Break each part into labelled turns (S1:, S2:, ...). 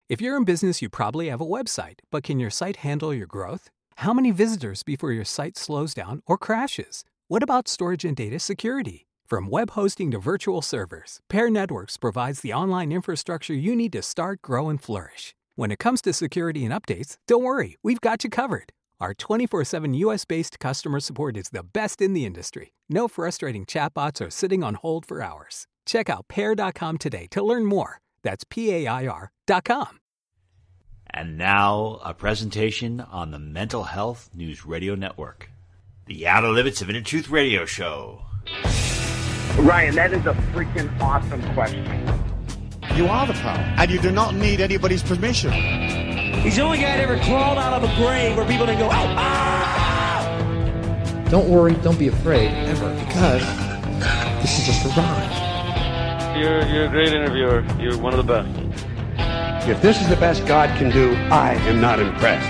S1: If you're in business, you probably have a website, but can your site handle your growth? How many visitors before your site slows down or crashes? What about storage and data security? From web hosting to virtual servers, Pair Networks provides the online infrastructure you need to start, grow, and flourish. When it comes to security and updates, don't worry, we've got you covered. Our 24/7 US-based customer support is the best in the industry. No frustrating chatbots or sitting on hold for hours. Check out Pair.com today to learn more. That's PAIR.com.
S2: And now, a presentation on the Mental Health News Radio Network. The Outer Limits of Inner Truth Radio Show.
S3: Ryan, that is a freaking awesome question.
S4: You are the power, and you do not need anybody's permission.
S5: He's the only guy that ever crawled out of a grave where people didn't go, oh, ah!
S6: Don't worry, don't be afraid, ever, because this is just a ride.
S7: You're a great interviewer. You're one of the best.
S8: If this is the best God can do, I am not impressed.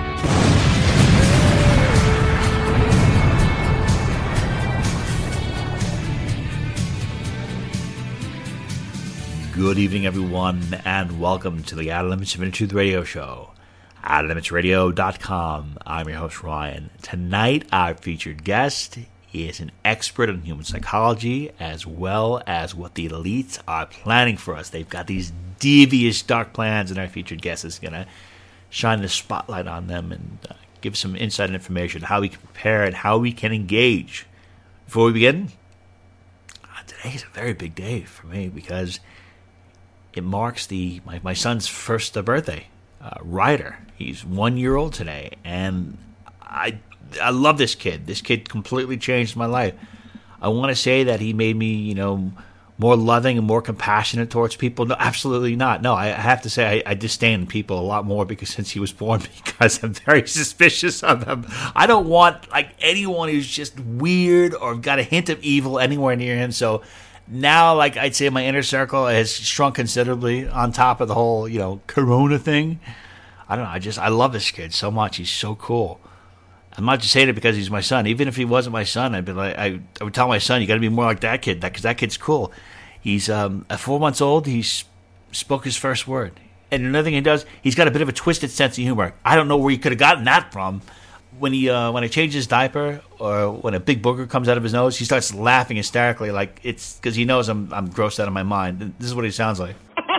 S2: Good evening, everyone, and welcome to the Outer Limits of Inner Truth Radio Show. OuterLimitsRadio.com. I'm your host, Ryan. Tonight, our featured guest is an expert in human psychology, as well as what the elites are planning for us. They've got these devious, dark plans, and our featured guest is going to shine the spotlight on them and give some inside information, how we can prepare and how we can engage. Before we begin, today is a very big day for me because it marks my son's first birthday. Ryder, he's 1 year old today, and I love this kid. This kid completely changed my life. I want to say that he made me, more loving and more compassionate towards people. No, absolutely not. No, I have to say I disdain people a lot more since he was born because I'm very suspicious of them. I don't want anyone who's just weird or got a hint of evil anywhere near him. So now, I'd say my inner circle has shrunk considerably on top of the whole, corona thing. I don't know. I love this kid so much. He's so cool. I'm not just saying it because he's my son. Even if he wasn't my son, I'd be like, I would tell my son, you got to be more like that kid, because that kid's cool. He's at 4 months old. He spoke his first word, and another thing he does, he's got a bit of a twisted sense of humor. I don't know where he could have gotten that from. When I change his diaper or when a big booger comes out of his nose, he starts laughing hysterically, like it's because he knows I'm grossed out of my mind. This is what he sounds like.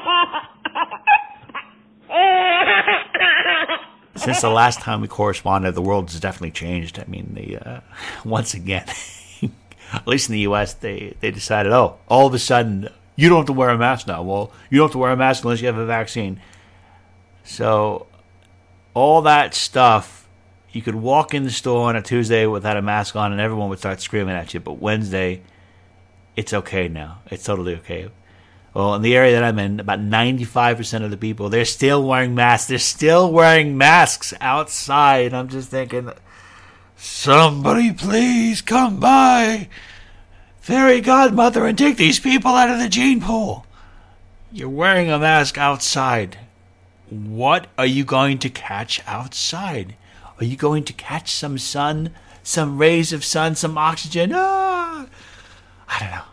S2: Since the last time we corresponded, the world has definitely changed. I mean, once again, at least in the U.S., they decided, all of a sudden, you don't have to wear a mask now. Well, you don't have to wear a mask unless you have a vaccine. So all that stuff, you could walk in the store on a Tuesday without a mask on and everyone would start screaming at you. But Wednesday, it's okay now. It's totally okay. Well, in the area that I'm in, about 95% of the people, they're still wearing masks. They're still wearing masks outside. I'm just thinking, somebody please come by, fairy godmother, and take these people out of the gene pool. You're wearing a mask outside. What are you going to catch outside? Are you going to catch some sun, some rays of sun, some oxygen? I don't know.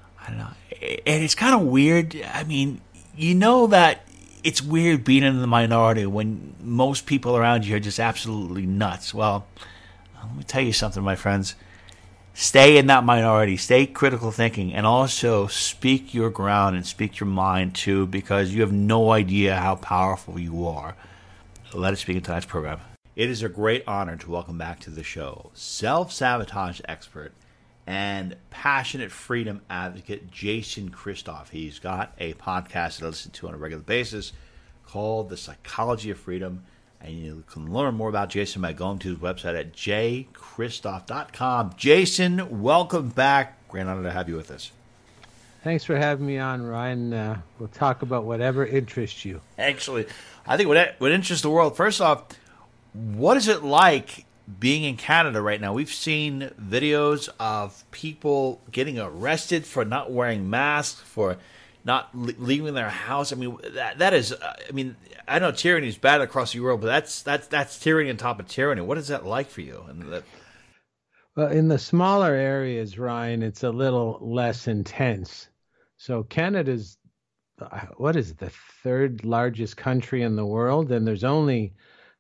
S2: And it's kind of weird. I mean, that it's weird being in the minority when most people around you are just absolutely nuts. Well, let me tell you something, my friends. Stay in that minority. Stay critical thinking. And also speak your ground and speak your mind, too, because you have no idea how powerful you are. Let us begin tonight's program. It is a great honor to welcome back to the show self-sabotage expert and passionate freedom advocate Jason Christoff. He's got a podcast that I listen to on a regular basis called The Psychology of Freedom, and you can learn more about Jason by going to his website at jchristoff.com. Jason, welcome back. Great honor to have you with us.
S9: Thanks for having me on, Ryan. We'll talk about whatever interests you.
S2: Actually, I think what interests the world, first off, what is it like being in Canada right now? We've seen videos of people getting arrested for not wearing masks, for not leaving their house. I mean, that is. I mean, I know tyranny is bad across the world, but that's tyranny on top of tyranny. What is that like for you?
S9: Well, in the smaller areas, Ryan, it's a little less intense. So Canada's what is it, the third largest country in the world, and there's only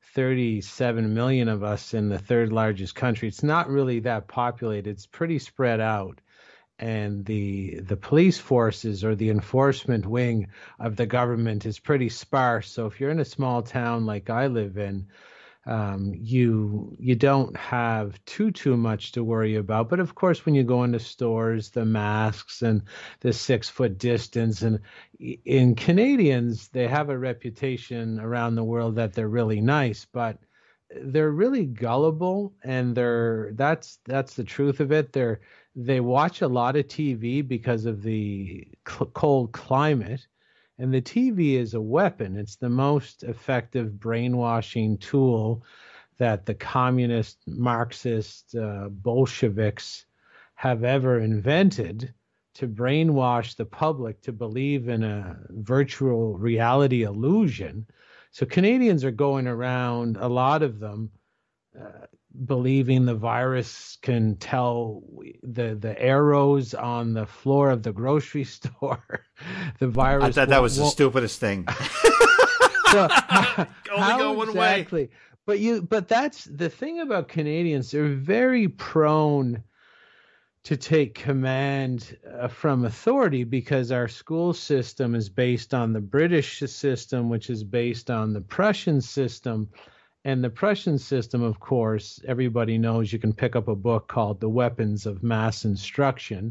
S9: 37 million of us in the third largest country. It's not really that populated. It's pretty spread out. And the police forces or the enforcement wing of the government is pretty sparse. So if you're in a small town like I live in, you don't have too much to worry about. But of course, when you go into stores, the masks and the 6-foot distance, and in Canadians, they have a reputation around the world that they're really nice, but they're really gullible, and that's the truth of it. They watch a lot of TV because of the cold climate. And the TV is a weapon. It's the most effective brainwashing tool that the communist, Marxist, Bolsheviks have ever invented to brainwash the public to believe in a virtual reality illusion. So Canadians are going around, a lot of them, believing the virus can tell the arrows on the floor of the grocery store. The virus.
S2: I thought that was the stupidest thing.
S9: So,
S2: Only go one way.
S9: But that's the thing about Canadians. They're very prone to take command from authority because our school system is based on the British system, which is based on the Prussian system. And the Prussian system, of course, everybody knows. You can pick up a book called The Weapons of Mass Instruction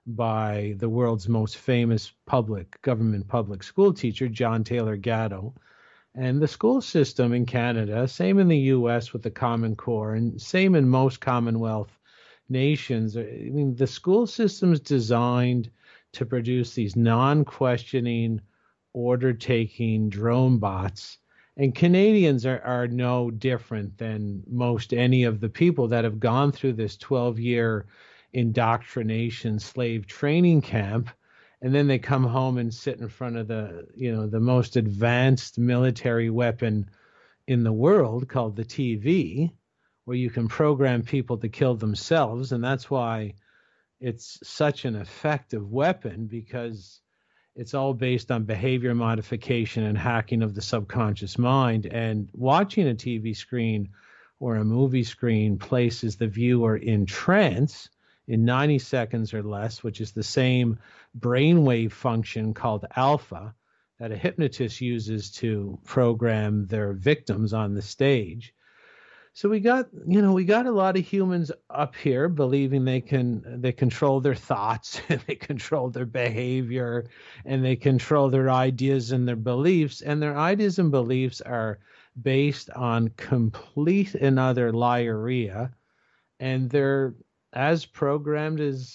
S9: by the world's most famous government public school teacher, John Taylor Gatto. And the school system in Canada, same in the U.S. with the Common Core, and same in most Commonwealth nations. I mean, the school system's designed to produce these non-questioning, order-taking drone bots. And Canadians are no different than most any of the people that have gone through this 12-year indoctrination slave training camp, and then they come home and sit in front of the most advanced military weapon in the world called the TV, where you can program people to kill themselves. And that's why it's such an effective weapon, because it's all based on behavior modification and hacking of the subconscious mind. And watching a TV screen or a movie screen places the viewer in trance in 90 seconds or less, which is the same brainwave function called alpha that a hypnotist uses to program their victims on the stage. So we got a lot of humans up here believing they control their thoughts and they control their behavior and they control their ideas and their beliefs. And their ideas and beliefs are based on complete and utter liarrhea. And they're as programmed as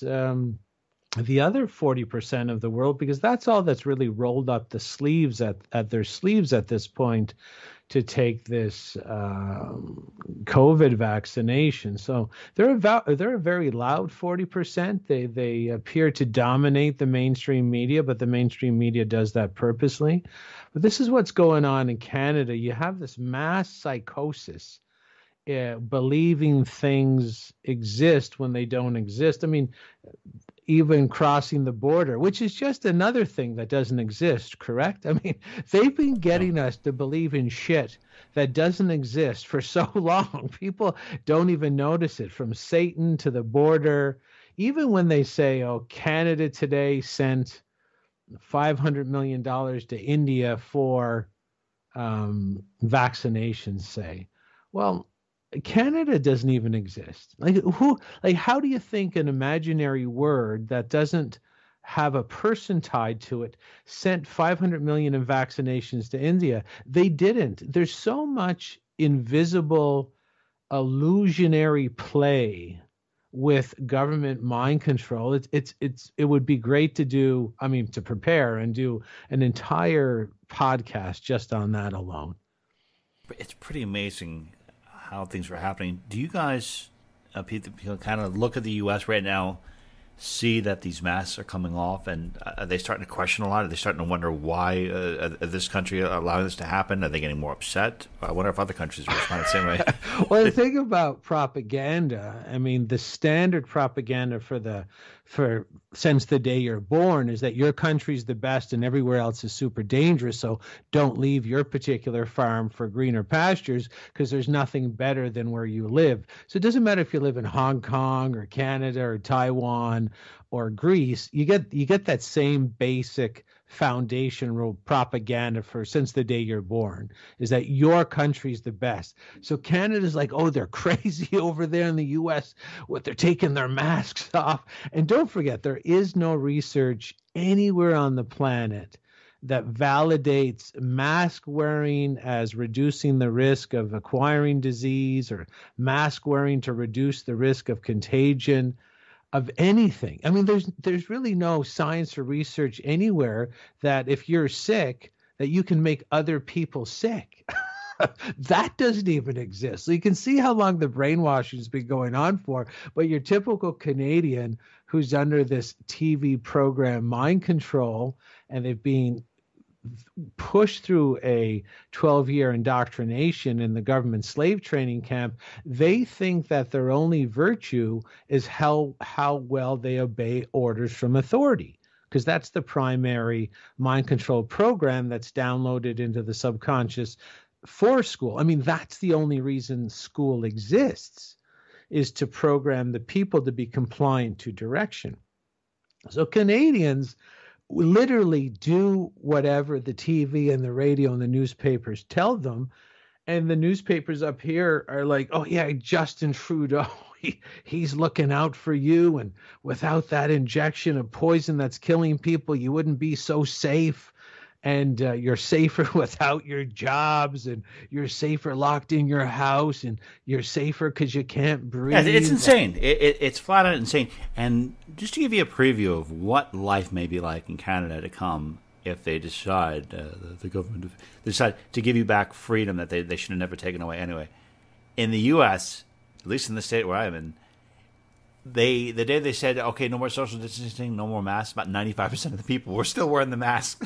S9: the other 40% of the world, because that's all that's really rolled up the sleeves at their sleeves at this point to take this COVID vaccination. So they're a very loud 40%. They appear to dominate the mainstream media, but the mainstream media does that purposely. But this is what's going on in Canada. You have this mass psychosis, believing things exist when they don't exist. I mean, even crossing the border, which is just another thing that doesn't exist, correct? I mean, they've been getting us to believe in shit that doesn't exist for so long. People don't even notice it, from Satan to the border. Even when they say, oh, Canada today sent $500 million to India for vaccinations, say. Well, Canada doesn't even exist. How do you think an imaginary word that doesn't have a person tied to it sent 500 million in vaccinations to India? They didn't. There's so much invisible illusionary play with government mind control. It would be great to prepare and do an entire podcast just on that alone.
S2: It's pretty amazing how things are happening. Do you guys, people kind of look at the U.S. right now, see that these masks are coming off, and are they starting to question a lot? Are they starting to wonder why this country allowing this to happen? Are they getting more upset? I wonder if other countries respond the same way.
S9: Well, the thing about propaganda, I mean, the standard propaganda for the since the day you're born is that your country's the best and everywhere else is super dangerous. So don't leave your particular farm for greener pastures because there's nothing better than where you live. So it doesn't matter if you live in Hong Kong or Canada or Taiwan or Greece, you get that same basic foundational propaganda for since the day you're born is that your country's the best. So Canada's like, oh, they're crazy over there in the US, what they're taking their masks off. And don't forget, there is no research anywhere on the planet that validates mask wearing as reducing the risk of acquiring disease or mask wearing to reduce the risk of contagion of anything. I mean, there's really no science or research anywhere that if you're sick, that you can make other people sick. That doesn't even exist. So you can see how long the brainwashing has been going on for. But your typical Canadian who's under this TV program mind control, and they've been pushed through a 12-year indoctrination in the government slave training camp, they think that their only virtue is how well they obey orders from authority, because that's the primary mind control program that's downloaded into the subconscious for school. I mean, that's the only reason school exists, is to program the people to be compliant to direction. So Canadians literally do whatever the TV and the radio and the newspapers tell them. And the newspapers up here are like, oh, yeah, Justin Trudeau, he's looking out for you. And without that injection of poison that's killing people, you wouldn't be so safe. And you're safer without your jobs, and you're safer locked in your house, and you're safer because you can't breathe.
S2: Yeah, it's insane. It's flat out insane. And just to give you a preview of what life may be like in Canada to come, if they decide, the government decide to give you back freedom that they should have never taken away anyway. In the U.S., at least in the state where I'm in, the day they said, okay, no more social distancing, no more masks, about 95% of the people were still wearing the mask.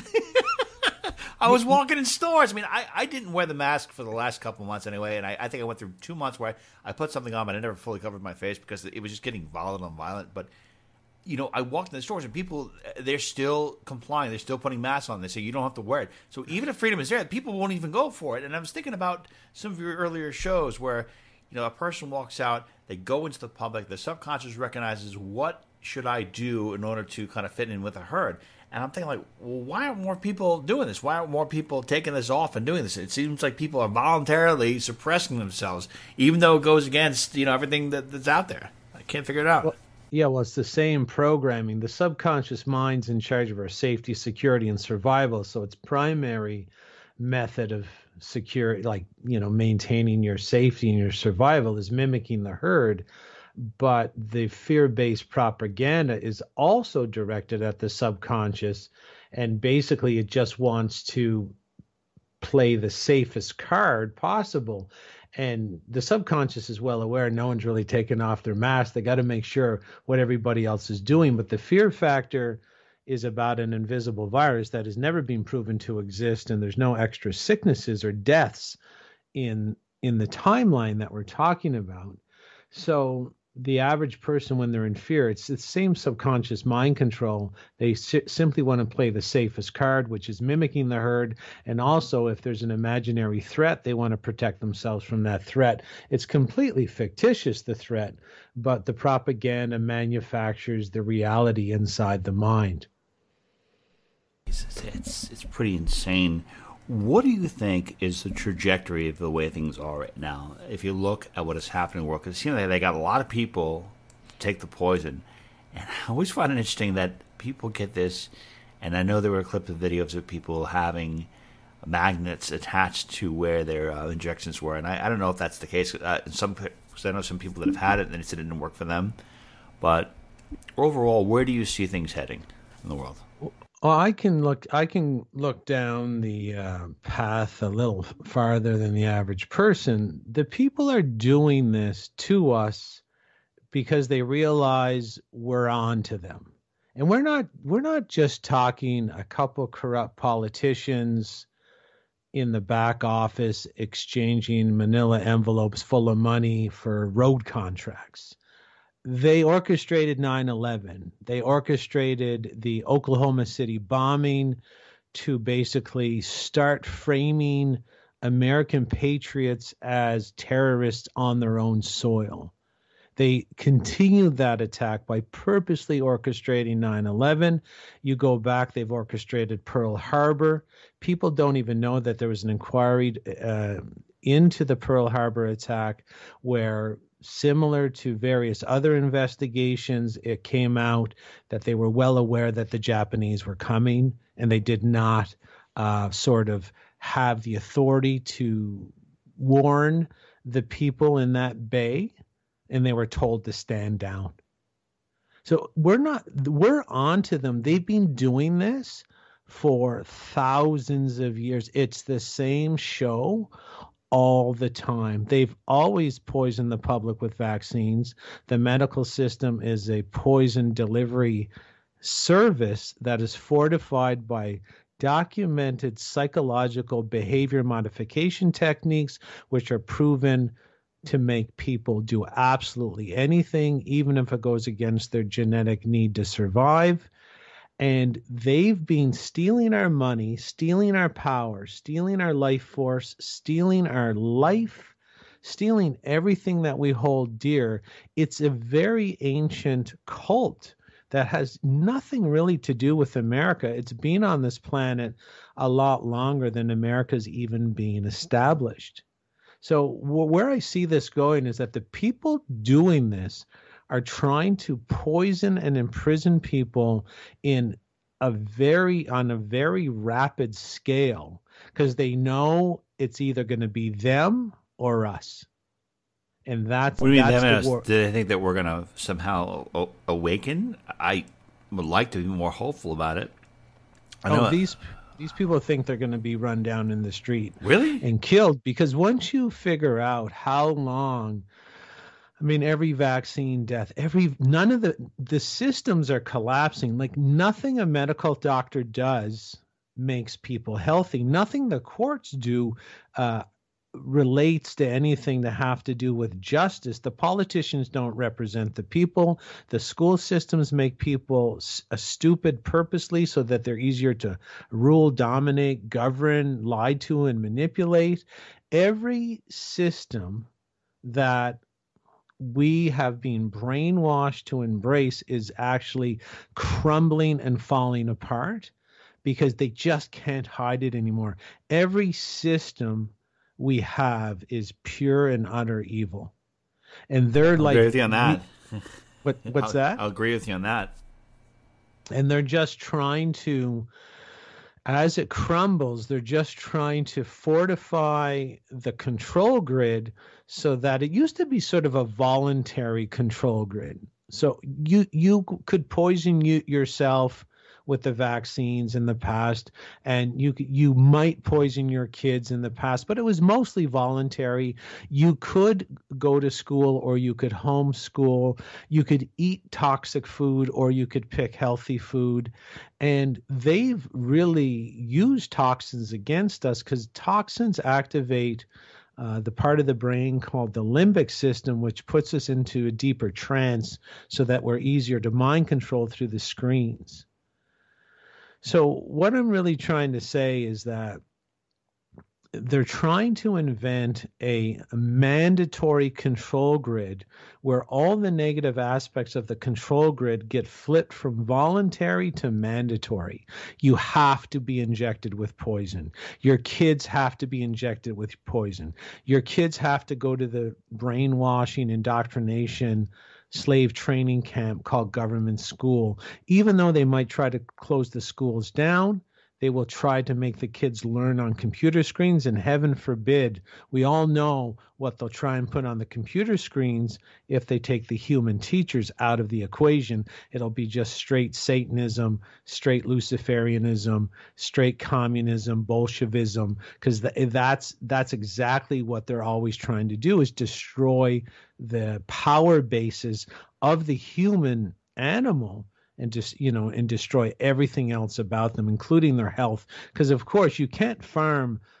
S2: I was walking in stores. I mean, I didn't wear the mask for the last couple of months anyway, and I think I went through 2 months where I put something on, but I never fully covered my face because it was just getting volatile and violent. But, you know, I walked in the stores, and people, they're still complying. They're still putting masks on. They say you don't have to wear it. So even if freedom is there, people won't even go for it. And I was thinking about some of your earlier shows where, you know, a person walks out, they go into the public, the subconscious recognizes what should I do in order to kind of fit in with a herd. And I'm thinking, like, well, why aren't more people doing this? Why aren't more people taking this off and doing this? It seems like people are voluntarily suppressing themselves, even though it goes against, you know, everything that's out there. I can't figure it out.
S9: Well, it's the same programming. The subconscious mind's in charge of our safety, security, and survival. So its primary method of security, like, you know, maintaining your safety and your survival, is mimicking the herd. But the fear-based propaganda is also directed at the subconscious, and basically it just wants to play the safest card possible. And the subconscious is well aware no one's really taken off their mask. They got to make sure what everybody else is doing. But the fear factor is about an invisible virus that has never been proven to exist, and there's no extra sicknesses or deaths in the timeline that we're talking about. So the average person, when they're in fear, it's the same subconscious mind control. They simply want to play the safest card, which is mimicking the herd. And also, if there's an imaginary threat, they want to protect themselves from that threat. It's completely fictitious, the threat, but the propaganda manufactures the reality inside the mind.
S2: It's pretty insane. What do you think is the trajectory of the way things are right now? If you look at what is happening in the world, because it seems like they got a lot of people take the poison. And I always find it interesting that people get this, and I know there were clips of videos of people having magnets attached to where their injections were. And I don't know if that's the case. Because I know some people that have had it and it didn't work for them. But overall, where do you see things heading in the world?
S9: Well, I can look down the path a little farther than the average person. The people are doing this to us because they realize we're on to them. And we're not just talking a couple corrupt politicians in the back office exchanging manila envelopes full of money for road contracts. they orchestrated 9/11. They orchestrated the Oklahoma City bombing to basically start framing American patriots as terrorists on their own soil. They continued that attack by purposely orchestrating 9/11. You go back, they've orchestrated Pearl Harbor. People don't even know that there was an inquiry into the Pearl Harbor attack where, similar to various other investigations, it came out that they were well aware that the Japanese were coming, and they did not sort of have the authority to warn the people in that bay, and they were told to stand down. So we're on to them. They've been doing this for thousands of years. It's the same show all the time. They've always poisoned the public with vaccines. The medical system is a poison delivery service that is fortified by documented psychological behavior modification techniques, which are proven to make people do absolutely anything, even if it goes against their genetic need to survive. And they've been stealing our money, stealing our power, stealing our life force, stealing our life, stealing everything that we hold dear. It's a very ancient cult that has nothing really to do with America. It's been on this planet a lot longer than America's even been established. So where I see this going is that the people doing this are trying to poison and imprison people on a very rapid scale, because they know it's either going to be them or us. And that's
S2: what do you mean,
S9: that's the war.
S2: Do they think that we're going to somehow awaken? I would like to be more hopeful about it. I know these people think they're going to be run down in the street, really, and
S9: killed, because once you figure out how long, I mean, every vaccine death, none of the systems are collapsing. Like, nothing a medical doctor does makes people healthy. Nothing the courts do relates to anything that have to do with justice. The politicians don't represent the people. The school systems make people stupid purposely so that they're easier to rule, dominate, govern, lie to, and manipulate. Every system that we have been brainwashed to embrace is actually crumbling and falling apart because they just can't hide it anymore. Every system we have is pure and utter evil. And they're
S2: I'll agree with you on that.
S9: What's that?
S2: I'll agree with you on that.
S9: And they're just trying to, as it crumbles, they're just trying to fortify the control grid so that it used to be sort of a voluntary control grid. So you could poison yourself with the vaccines in the past, and you might poison your kids in the past, but it was mostly voluntary. You could go to school or you could homeschool. You could eat toxic food or you could pick healthy food. And they've really used toxins against us because toxins activate the part of the brain called the limbic system, which puts us into a deeper trance so that we're easier to mind control through the screens. So what I'm really trying to say is that they're trying to invent a mandatory control grid where all the negative aspects of the control grid get flipped from voluntary to mandatory. You have to be injected with poison. Your kids have to be injected with poison. Your kids have to go to the brainwashing, indoctrination, slave training camp called government school. Even though they might try to close the schools down, they will try to make the kids learn on computer screens, and heaven forbid, we all know what they'll try and put on the computer screens if they take the human teachers out of the equation. It'll be just straight Satanism, straight Luciferianism, straight communism, Bolshevism, because that's exactly what they're always trying to do, is destroy the power bases of the human animal and just, and destroy everything else about them, including their health. Because of course you can't farm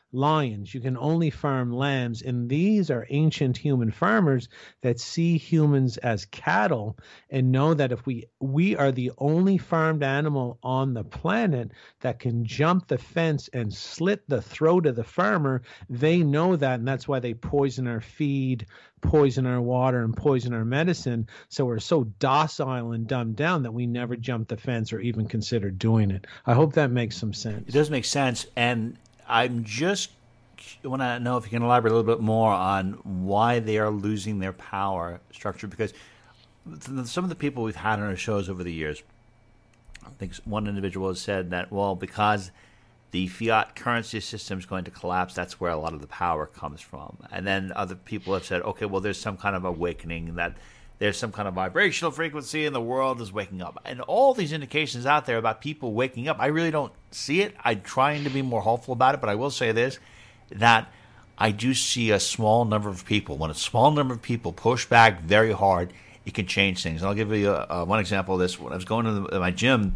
S9: lions. You can only farm lambs. And these are ancient human farmers that see humans as cattle and know that if we are the only farmed animal on the planet that can jump the fence and slit the throat of the farmer, they know that, and that's why they poison our feed, poison our water, and poison our medicine. So we're so docile and dumbed down that we never jump the fence or even consider doing it. I hope that makes some sense.
S2: It does make sense, and I want to know if you can elaborate a little bit more on why they are losing their power structure, because some of the people we've had on our shows over the years, I think one individual has said that, well, because the fiat currency system is going to collapse, that's where a lot of the power comes from. And then other people have said, okay, well, there's some kind of awakening, that there's some kind of vibrational frequency and the world is waking up. And all these indications out there about people waking up, I really don't see it. I'm trying to be more hopeful about it, but I will say this, that I do see a small number of people. When a small number of people push back very hard, it can change things. And I'll give you one example of this. When I was going to my gym,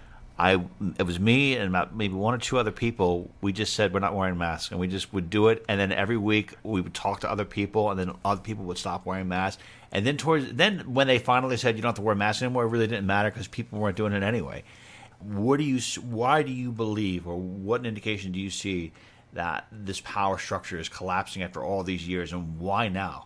S2: it was me and about maybe one or two other people. We just said we're not wearing masks, and we just would do it. And then every week we would talk to other people, and then other people would stop wearing masks. And then when they finally said you don't have to wear masks anymore, it really didn't matter because people weren't doing it anyway. Why do you believe, or what indication do you see that this power structure is collapsing after all these years, and why now?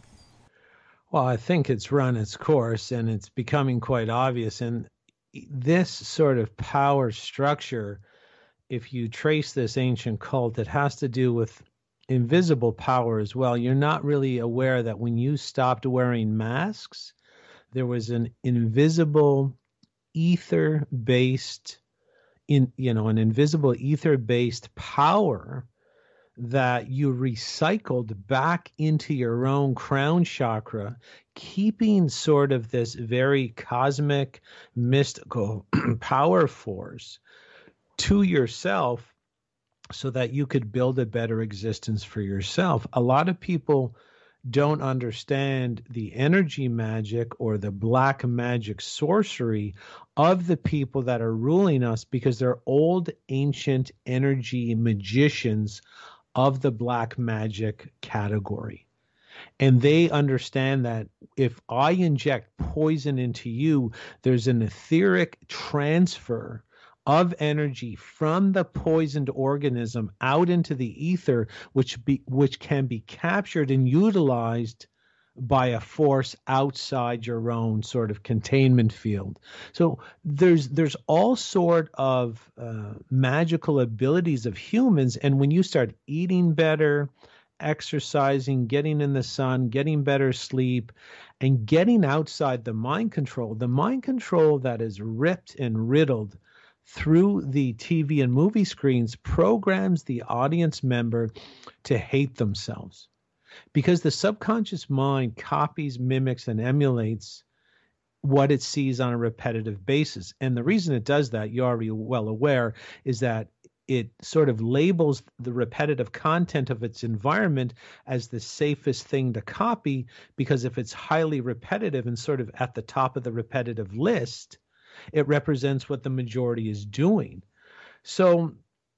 S9: Well, I think it's run its course, and it's becoming quite obvious. And this sort of power structure, if you trace this ancient cult, it has to do with invisible power as well. You're not really aware that when you stopped wearing masks, there was an invisible ether-based, an invisible ether-based power that you recycled back into your own crown chakra, keeping sort of this very cosmic, mystical power force to yourself so that you could build a better existence for yourself. A lot of people don't understand the energy magic or the black magic sorcery of the people that are ruling us, because they're old, ancient energy magicians of the black magic category. And they understand that if I inject poison into you, there's an etheric transfer of energy from the poisoned organism out into the ether, which can be captured and utilized by a force outside your own sort of containment field. So there's all sort of magical abilities of humans, and when you start eating better, exercising, getting in the sun, getting better sleep, and getting outside the mind control that is ripped and riddled through the TV and movie screens, programs the audience member to hate themselves. Because the subconscious mind copies, mimics, and emulates what it sees on a repetitive basis. And the reason it does that, you're already well aware, is that it sort of labels the repetitive content of its environment as the safest thing to copy, because if it's highly repetitive and sort of at the top of the repetitive list, it represents what the majority is doing. So,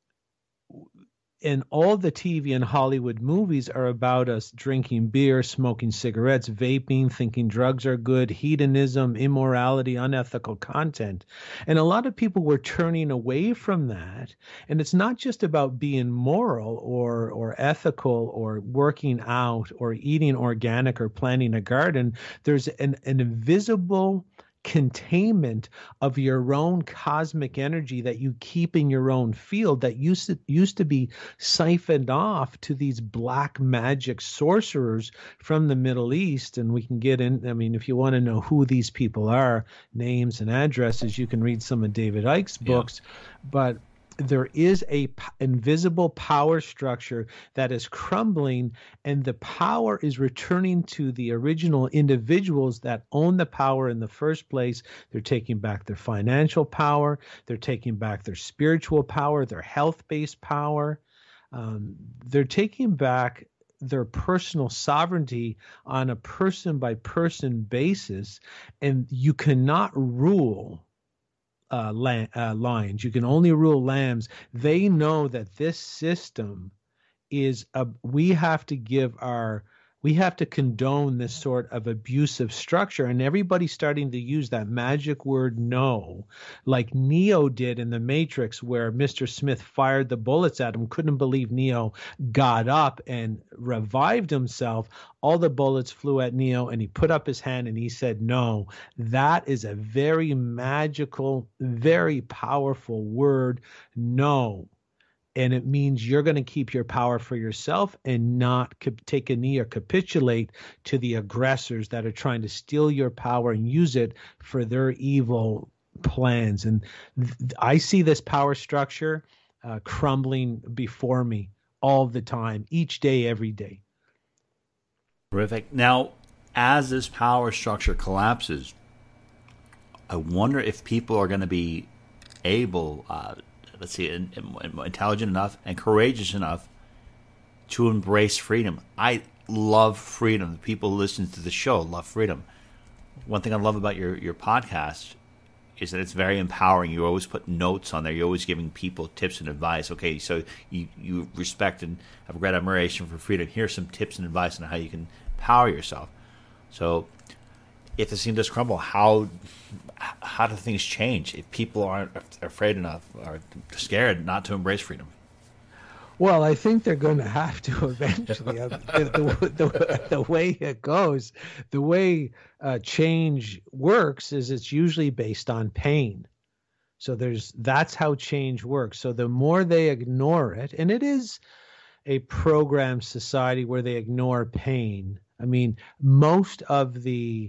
S9: and all the TV and Hollywood movies are about us drinking beer, smoking cigarettes, vaping, thinking drugs are good, hedonism, immorality, unethical content. And a lot of people were turning away from that. And it's not just about being moral or ethical or working out or eating organic or planting a garden. There's an invisible containment of your own cosmic energy that you keep in your own field that used to be siphoned off to these black magic sorcerers from the Middle East. And we can get in, I mean, if you want to know who these people are, names and addresses, you can read some of David Icke's books. But there is a invisible power structure that is crumbling, and the power is returning to the original individuals that own the power in the first place. They're taking back their financial power. They're taking back their spiritual power, their health-based power. They're taking back their personal sovereignty on a person-by-person basis, and you cannot rule lions. You can only rule lambs. They know that this system is we have to condone this sort of abusive structure, and everybody's starting to use that magic word no, like Neo did in The Matrix, where Mr. Smith fired the bullets at him, couldn't believe Neo got up and revived himself. All the bullets flew at Neo, and he put up his hand and he said no. That is a very magical, very powerful word, no. And it means you're going to keep your power for yourself and not take a knee or capitulate to the aggressors that are trying to steal your power and use it for their evil plans. And I see this power structure crumbling before me all the time, each day, every day.
S2: Terrific. Now, as this power structure collapses, I wonder if people are going to be able intelligent enough and courageous enough to embrace freedom. I love freedom. The people who listen to the show love freedom. One thing I love about your podcast is that it's very empowering. You always put notes on there. You're always giving people tips and advice. Okay, so you respect and have great admiration for freedom. Here's some tips and advice on how you can power yourself. So if the scene does crumble, how do things change if people aren't afraid enough or scared not to embrace freedom?
S9: Well, I think they're going to have to eventually. The way it goes, the way change works is it's usually based on pain. So that's how change works. So the more they ignore it, and it is a programmed society where they ignore pain. I mean, most of the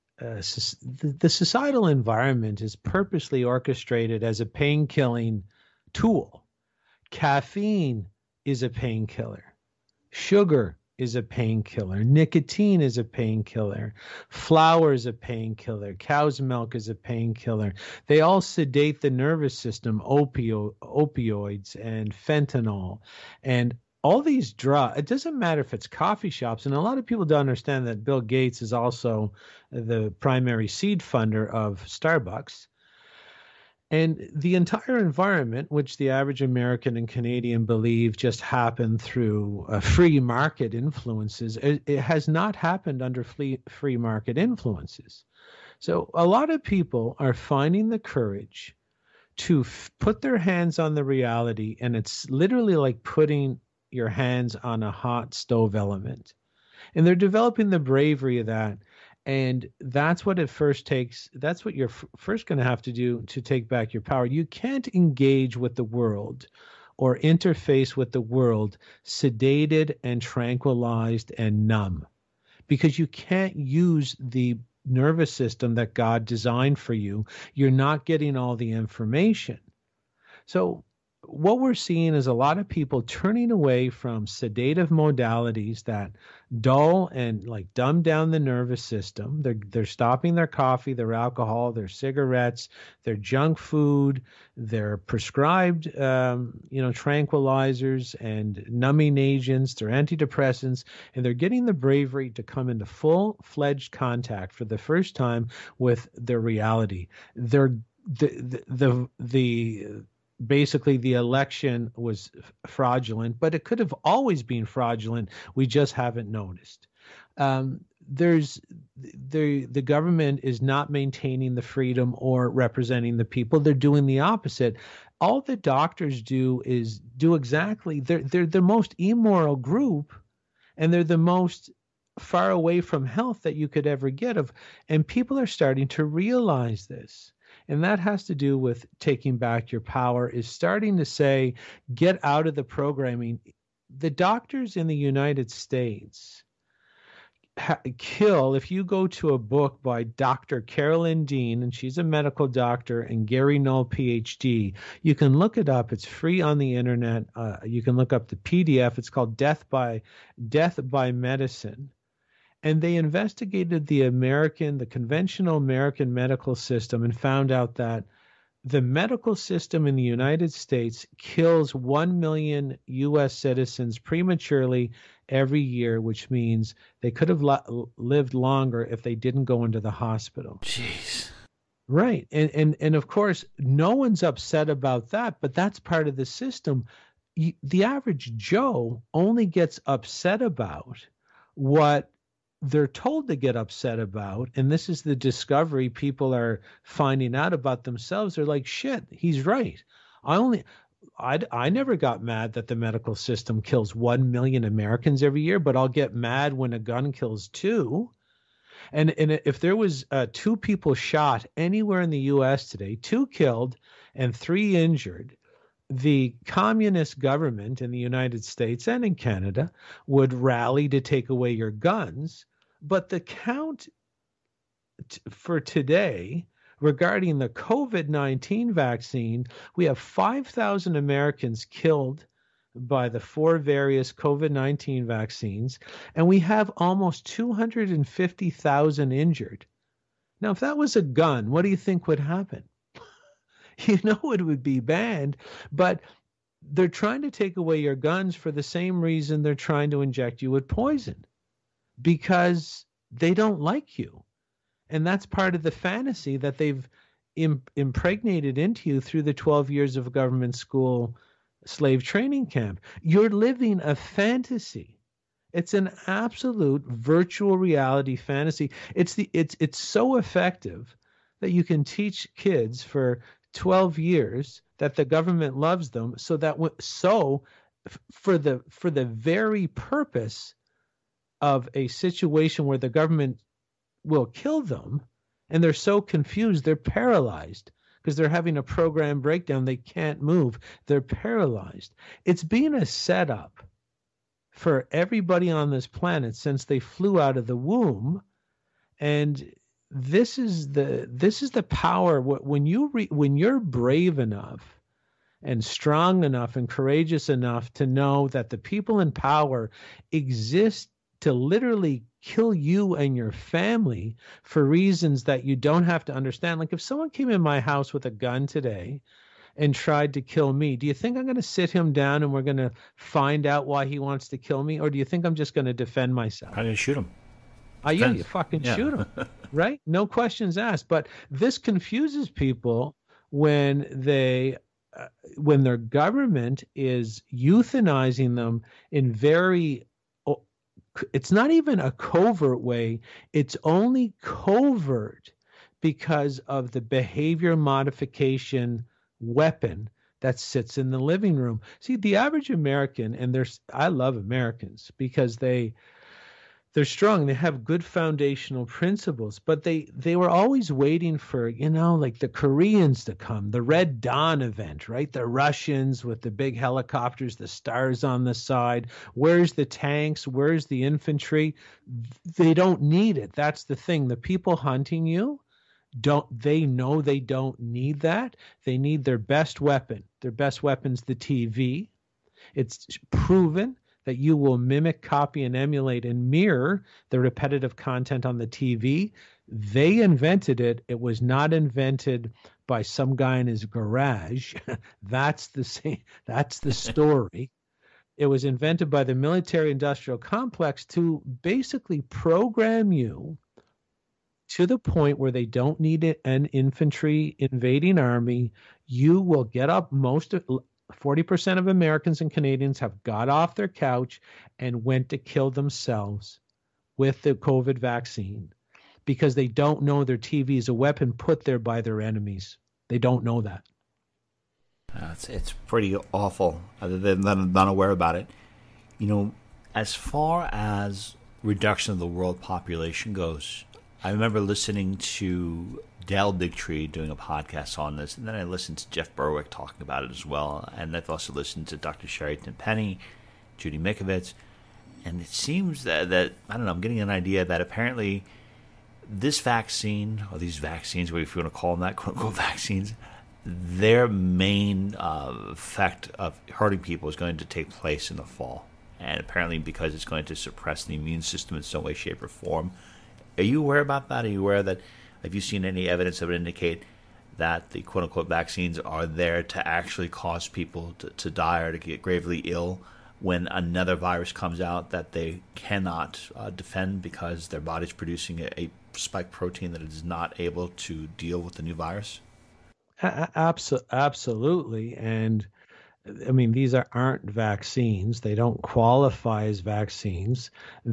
S9: societal environment is purposely orchestrated as a pain-killing tool. Caffeine is a painkiller. Sugar is a painkiller. Nicotine is a painkiller. Flour is a painkiller. Cow's milk is a painkiller. They all sedate the nervous system, opioids and fentanyl. And all these drugs, it doesn't matter if it's coffee shops, and a lot of people don't understand that Bill Gates is also the primary seed funder of Starbucks. And the entire environment, which the average American and Canadian believe just happened through free market influences, it has not happened under free market influences. So a lot of people are finding the courage to put their hands on the reality, and it's literally like putting your hands on a hot stove element. And they're developing the bravery of that. And that's what it first takes. That's what you're first going to have to do to take back your power. You can't engage with the world or interface with the world sedated and tranquilized and numb, because you can't use the nervous system that God designed for you. You're not getting all the information. So what we're seeing is a lot of people turning away from sedative modalities that dull and like dumb down the nervous system. They're stopping their coffee, their alcohol, their cigarettes, their junk food, their prescribed, tranquilizers and numbing agents, their antidepressants, and they're getting the bravery to come into full-fledged contact for the first time with their reality. Basically, the election was fraudulent, but it could have always been fraudulent. We just haven't noticed. The government is not maintaining the freedom or representing the people. They're doing the opposite. All the doctors do is do exactly. They're the most immoral group, and they're the most far away from health that you could ever get of. And people are starting to realize this. And that has to do with taking back your power, is starting to say, get out of the programming. The doctors in the United States kill. If you go to a book by Dr. Carolyn Dean, and she's a medical doctor, and Gary Null, PhD, you can look it up. It's free on the internet. You can look up the PDF. It's called Death by Medicine. And they investigated the conventional American medical system and found out that the medical system in the United States kills 1 million U.S. citizens prematurely every year, which means they could have lived longer if they didn't go into the hospital.
S2: Jeez.
S9: Right. And of course, no one's upset about that, but that's part of the system. the average Joe only gets upset about what they're told to get upset about. And this is the discovery people are finding out about themselves. They're like, shit, he's right. I never got mad that the medical system kills 1 million Americans every year, but I'll get mad when a gun kills 2. And if there was 2 people shot anywhere in the U.S. today, 2 killed and 3 injured, the communist government in the United States and in Canada would rally to take away your guns. But the count for today regarding the COVID-19 vaccine, we have 5,000 Americans killed by the 4 various COVID-19 vaccines, and we have almost 250,000 injured. Now, if that was a gun, what do you think would happen? You know it would be banned, but they're trying to take away your guns for the same reason they're trying to inject you with poison, because they don't like you. And that's part of the fantasy that they've impregnated into you through the 12 years of government school slave training camp. You're living a fantasy. It's an absolute virtual reality fantasy. It's so effective that you can teach kids for 12 years that the government loves them, for the very purpose of a situation where the government will kill them, and they're so confused, they're paralyzed because they're having a program breakdown. They can't move. They're paralyzed. It's been a setup for everybody on this planet since they flew out of the womb. And this is the power. When you're brave enough and strong enough and courageous enough to know that the people in power exist to literally kill you and your family for reasons that you don't have to understand. Like if someone came in my house with a gun today and tried to kill me, do you think I'm going to sit him down and we're going to find out why he wants to kill me? Or do you think I'm just going to defend myself?
S2: I'm going to shoot him.
S9: Oh, yeah, you fucking shoot him, right? No questions asked. But this confuses people when when their government is euthanizing them in it's not even a covert way. It's only covert because of the behavior modification weapon that sits in the living room. See, the average American, and I love Americans because they're strong. They have good foundational principles, but they were always waiting for, like the Koreans to come, the Red Dawn event, right? The Russians with the big helicopters, the stars on the side. Where's the tanks? Where's the infantry? They don't need it. That's the thing. The people hunting you, they know they don't need that. They need their best weapon. Their best weapon's the TV. It's proven that you will mimic, copy, and emulate and mirror the repetitive content on the TV. They invented it. It was not invented by some guy in his garage. That's the story. It was invented by the military-industrial complex to basically program you to the point where they don't need an infantry invading army. You will get up 40% of Americans and Canadians have got off their couch and went to kill themselves with the COVID vaccine because they don't know their TV is a weapon put there by their enemies. They don't know that.
S2: It's pretty awful. Other than not aware about it. As far as reduction of the world population goes, I remember listening to Dale Bigtree doing a podcast on this, and then I listened to Jeff Berwick talking about it as well, and I've also listened to Dr. Sherrington Penny, Judy Mikovits, and it seems that I don't know, I'm getting an idea that apparently this vaccine, or these vaccines, if you want to call them that, quote-unquote vaccines, their main effect of hurting people is going to take place in the fall, and apparently because it's going to suppress the immune system in some way, shape, or form. Are you aware about that? Are you aware that, have you seen any evidence that would indicate that the quote-unquote vaccines are there to actually cause people to die or to get gravely ill when another virus comes out that they cannot defend because their body's producing a spike protein that is not able to deal with the new virus?
S9: Absolutely. And I mean, these aren't vaccines. They don't qualify as vaccines.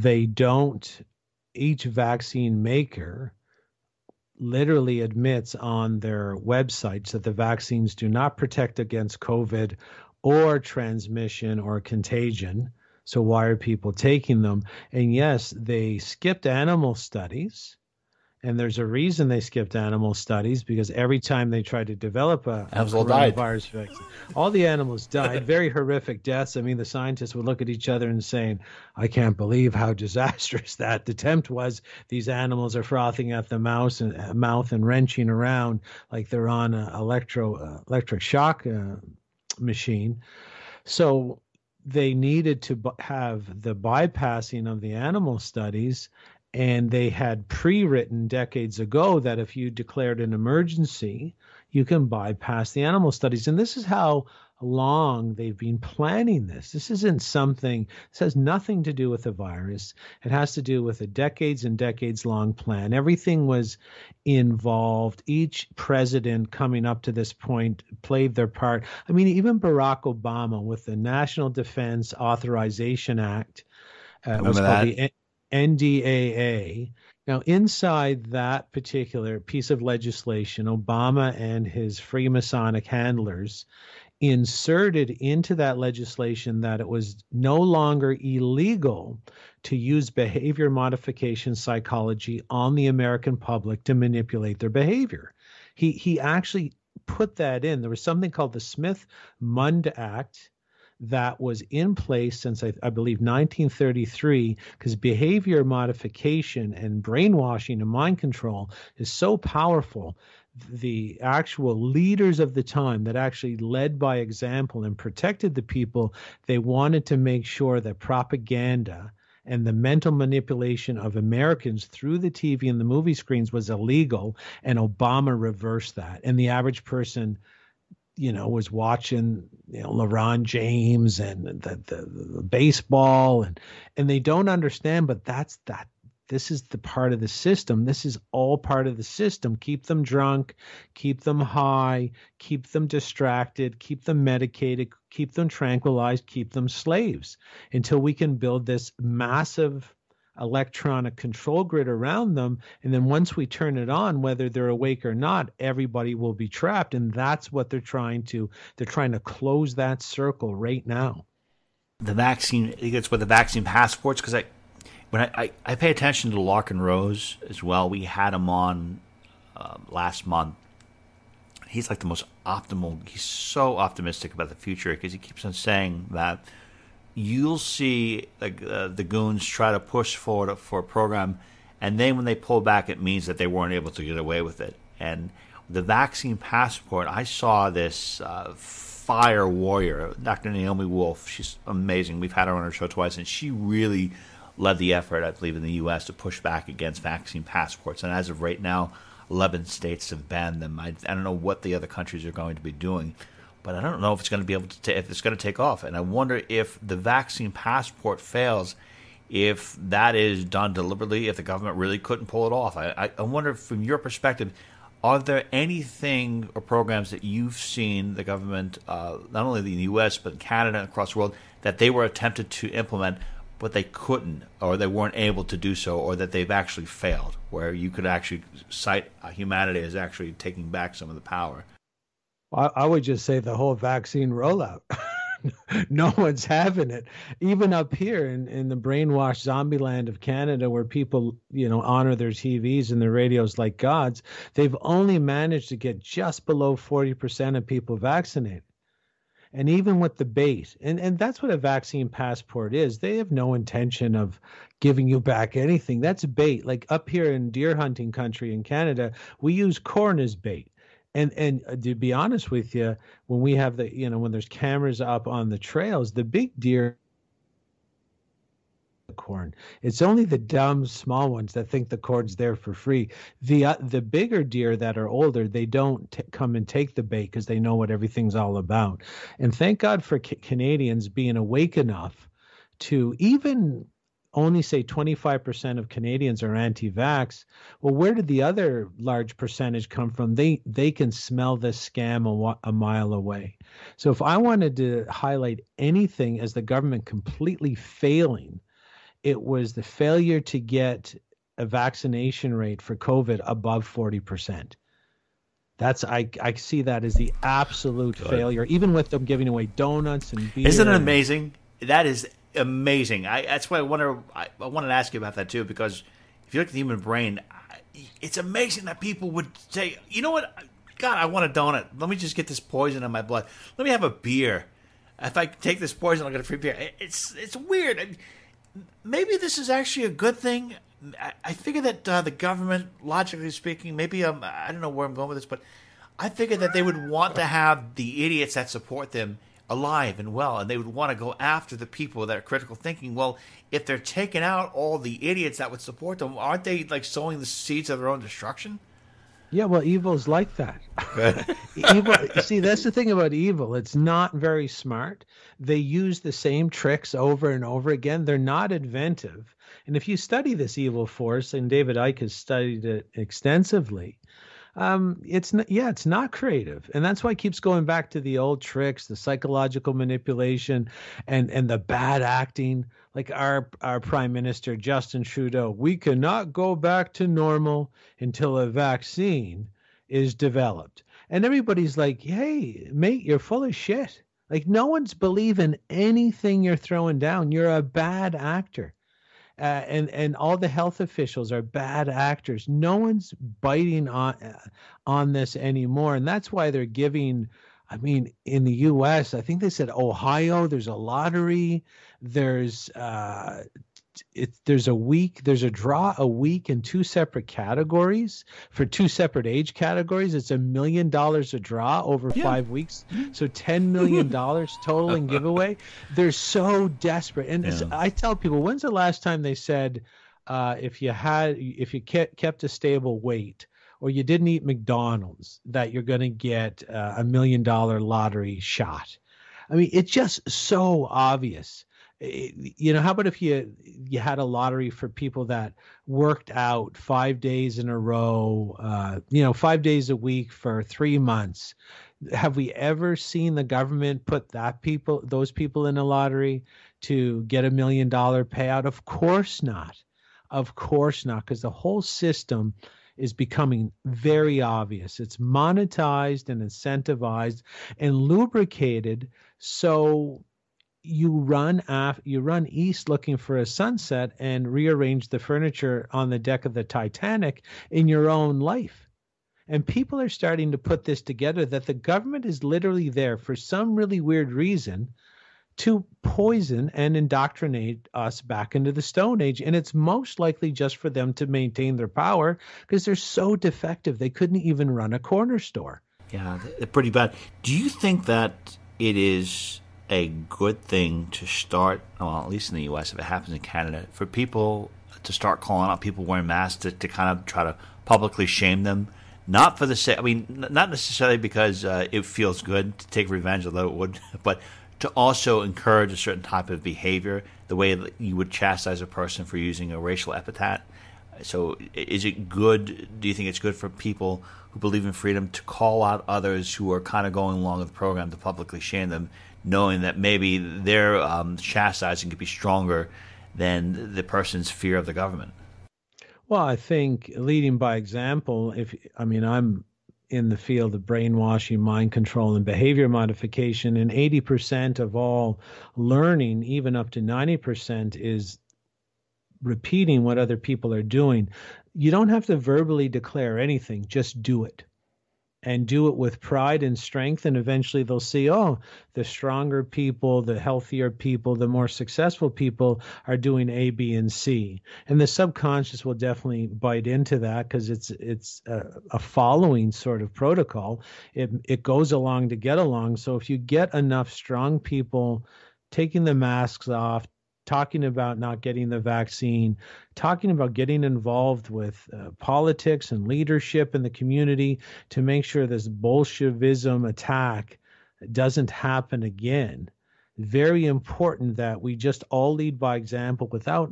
S9: Each vaccine maker literally admits on their websites that the vaccines do not protect against COVID or transmission or contagion. So why are people taking them? And yes, they skipped animal studies. And there's a reason they skipped animal studies, because every time they tried to develop a coronavirus vaccine, all the animals died. Very horrific deaths. I mean, the scientists would look at each other and saying, I can't believe how disastrous that attempt was. These animals are frothing at the mouth and wrenching around like they're on an electric shock machine. So they needed to have the bypassing of the animal studies. And they had pre-written decades ago that if you declared an emergency, you can bypass the animal studies. And this is how long they've been planning this. This has nothing to do with the virus. It has to do with a decades and decades long plan. Everything was involved. Each president coming up to this point played their part. I mean, even Barack Obama with the National Defense Authorization Act was called the NDAA. Now, inside that particular piece of legislation, Obama and his Freemasonic handlers inserted into that legislation that it was no longer illegal to use behavior modification psychology on the American public to manipulate their behavior. He actually put that in. There was something called the Smith-Mund Act that was in place since I believe 1933, because behavior modification and brainwashing and mind control is so powerful. The actual leaders of the time that actually led by example and protected the people, they wanted to make sure that propaganda and the mental manipulation of Americans through the TV and the movie screens was illegal, and Obama reversed that. And the average person, was watching, LeBron James and the baseball, and they don't understand, but this is the part of the system. This is all part of the system. Keep them drunk, keep them high, keep them distracted, keep them medicated, keep them tranquilized, keep them slaves until we can build this massive electronic control grid around them. And then once we turn it on, whether they're awake or not, everybody will be trapped. And that's what they're trying to close that circle right now.
S2: The vaccine, I think it's with the vaccine passports, because when I pay attention to Larkin Rose as well. We had him on last month. He's like the most optimal. He's so optimistic about the future because he keeps on saying that you'll see the goons try to push forward for a program, and then when they pull back, it means that they weren't able to get away with it. And the vaccine passport, I saw this fire warrior, Dr. Naomi Wolf. She's amazing. We've had her on our show twice, and she really led the effort, I believe, in the U.S. to push back against vaccine passports. And as of right now, 11 states have banned them. I don't know what the other countries are going to be doing, but I don't know if it's going to be able to if it's going to take off. And I wonder if the vaccine passport fails, if that is done deliberately, if the government really couldn't pull it off. I wonder, from your perspective, are there anything or programs that you've seen the government, not only in the U.S., but in Canada and across the world, that they were attempted to implement, but they couldn't, or they weren't able to do so, or that they've actually failed, where you could actually cite humanity as actually taking back some of the power?
S9: I would just say the whole vaccine rollout. No one's having it. Even up here in the brainwashed zombie land of Canada, where people, honor their TVs and their radios like gods, they've only managed to get just below 40% of people vaccinated. And even with the bait, and that's what a vaccine passport is. They have no intention of giving you back anything. That's bait. Like up here in deer hunting country in Canada, we use corn as bait. And to be honest with you, when we have when there's cameras up on the trails, the big deer corn. It's only the dumb small ones that think the corn's there for free. The bigger deer that are older, they don't come and take the bait because they know what everything's all about. And thank God for Canadians being awake enough to even only say 25% of Canadians are anti-vax. Well, where did the other large percentage come from? They can smell this scam a mile away. So if I wanted to highlight anything as the government completely failing, it was the failure to get a vaccination rate for COVID above 40%. I see that as the absolute failure, even with them giving away donuts and beer.
S2: Isn't it amazing? That is amazing. That's why I wanted to ask you about that too, because if you look at the human brain, it's amazing that people would say, you know what, God, I want a donut. Let me just get this poison in my blood. Let me have a beer. If I take this poison, I'll get a free beer. It's weird. Maybe this is actually a good thing. I figure that the government, logically speaking, maybe I don't know where I'm going with this, but I figure that they would want to have the idiots that support them alive and well, and they would want to go after the people that are critical thinking. Well, if they're taking out all the idiots that would support them, aren't they like sowing the seeds of their own destruction?
S9: Yeah, well, evil's like that. Evil. See, that's the thing about evil. It's not very smart. They use the same tricks over and over again. They're not inventive. And if you study this evil force, and David Icke has studied it extensively, it's not creative. And that's why it keeps going back to the old tricks, the psychological manipulation and the bad acting. Like our Prime Minister, Justin Trudeau, we cannot go back to normal until a vaccine is developed. And everybody's like, hey, mate, you're full of shit. Like, no one's believing anything you're throwing down. You're a bad actor. And all the health officials are bad actors. No one's biting on this anymore. And that's why they're giving, I mean, in the U.S., I think they said Ohio, there's a lottery. There's a draw a week in two separate categories for two separate age categories. It's $1 million a draw over 5 weeks. So $10 million total in giveaway. They're so desperate. And I tell people, when's the last time they said, if you kept a stable weight or you didn't eat McDonald's, that you're going to get a $1 million lottery shot? I mean, it's just so obvious. How about if you had a lottery for people that worked out 5 days in a row, 5 days a week for 3 months? Have we ever seen the government put those people in a lottery to get $1 million payout? Of course not. Of course not, because the whole system is becoming very obvious. It's monetized and incentivized and lubricated. So you run east looking for a sunset and rearrange the furniture on the deck of the Titanic in your own life. And people are starting to put this together, that the government is literally there for some really weird reason to poison and indoctrinate us back into the Stone Age. And it's most likely just for them to maintain their power, because they're so defective they couldn't even run a corner store.
S2: Yeah, they're pretty bad. Do you think that it is a good thing to start, well, at least in the U.S., if it happens in Canada, for people to start calling out people wearing masks to kind of try to publicly shame them? Not for the sake, not necessarily because it feels good to take revenge, although it would, but to also encourage a certain type of behavior, the way that you would chastise a person for using a racial epithet. So is it good, do you think it's good for people who believe in freedom to call out others who are kind of going along with the program to publicly shame them, knowing that maybe their chastising could be stronger than the person's fear of the government?
S9: Well, I think leading by example, I'm in the field of brainwashing, mind control, and behavior modification, and 80% of all learning, even up to 90%, is repeating what other people are doing. You don't have to verbally declare anything, just do it. And do it with pride and strength, and eventually they'll see, the stronger people, the healthier people, the more successful people are doing A, B, and C. And the subconscious will definitely bite into that, because it's a following sort of protocol. It goes along to get along. So if you get enough strong people taking the masks off, talking about not getting the vaccine, talking about getting involved with politics and leadership in the community to make sure this Bolshevism attack doesn't happen again. Very important that we just all lead by example without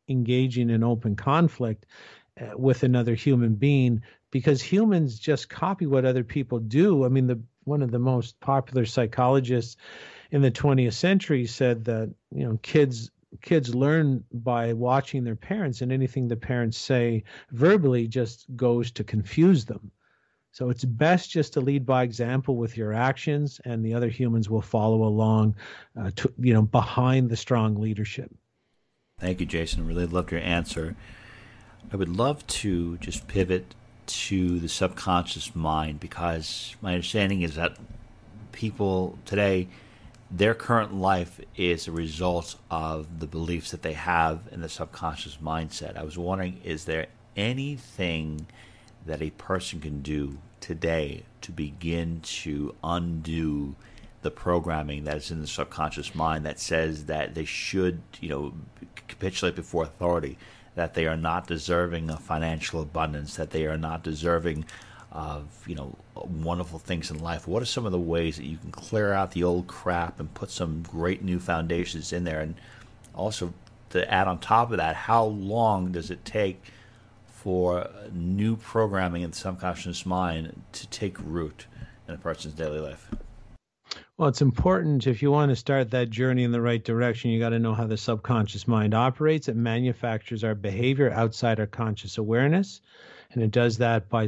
S9: engaging in open conflict with another human being, because humans just copy what other people do. I mean, one of the most popular psychologists in the 20th century said that, you know, kids learn by watching their parents, and anything the parents say verbally just goes to confuse them. So it's best just to lead by example with your actions, and the other humans will follow along, behind the strong leadership.
S2: Thank you, Jason. Really loved your answer. I would love to just pivot to the subconscious mind, because my understanding is that people today, their current life is a result of the beliefs that they have in the subconscious mindset. I was wondering, is there anything that a person can do today to begin to undo the programming that is in the subconscious mind that says that they should, capitulate before authority, that they are not deserving of financial abundance, that they are not deserving of, wonderful things in life? What are some of the ways that you can clear out the old crap and put some great new foundations in there? And also, to add on top of that, how long does it take for new programming in the subconscious mind to take root in a person's daily life?
S9: Well, it's important, if you want to start that journey in the right direction, you got to know how the subconscious mind operates. It manufactures our behavior outside our conscious awareness, and it does that by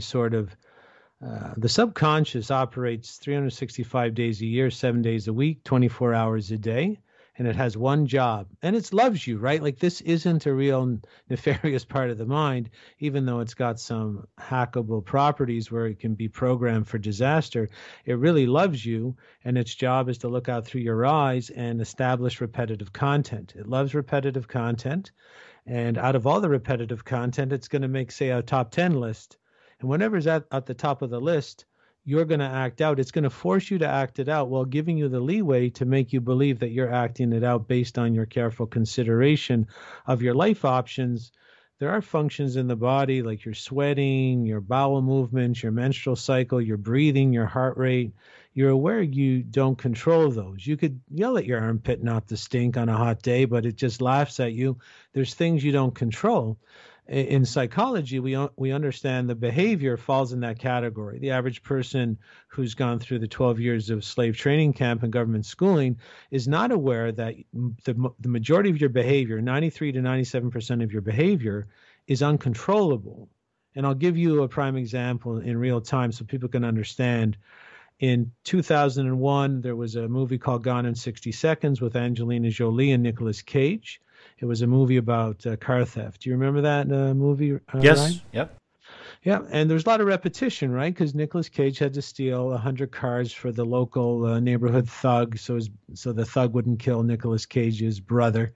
S9: the subconscious operates 365 days a year, 7 days a week, 24 hours a day, and it has one job, and it loves you, right? Like, this isn't a real nefarious part of the mind, even though it's got some hackable properties where it can be programmed for disaster. It really loves you, and its job is to look out through your eyes and establish repetitive content. It loves repetitive content, and out of all the repetitive content, it's going to make, say, a top 10 list. And whenever's at the top of the list, you're going to act out. It's going to force you to act it out while giving you the leeway to make you believe that you're acting it out based on your careful consideration of your life options. There are functions in the body like your sweating, your bowel movements, your menstrual cycle, your breathing, your heart rate. You're aware you don't control those. You could yell at your armpit not to stink on a hot day, but it just laughs at you. There's things you don't control. In psychology, we understand the behavior falls in that category. The average person who's gone through the 12 years of slave training camp and government schooling is not aware that the majority of your behavior, 93 to 97% of your behavior, is uncontrollable. And I'll give you a prime example in real time so people can understand. In 2001, there was a movie called Gone in 60 Seconds with Angelina Jolie and Nicolas Cage. It was a movie about car theft. Do you remember that movie?
S2: Yes.
S9: Ryan?
S2: Yep.
S9: Yeah, and there's a lot of repetition, right? Because Nicolas Cage had to steal 100 cars for the local neighborhood thug, so the thug wouldn't kill Nicolas Cage's brother.